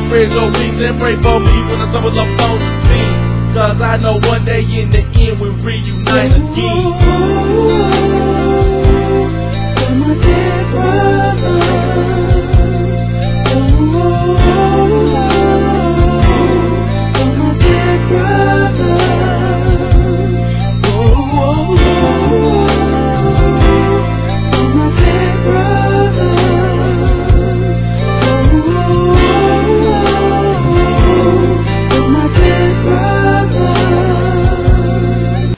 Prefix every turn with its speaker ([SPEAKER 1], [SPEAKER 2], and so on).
[SPEAKER 1] spread your wings and pray for me when I stumble up on the scene. Cause I know one day in the end we'll reunite again.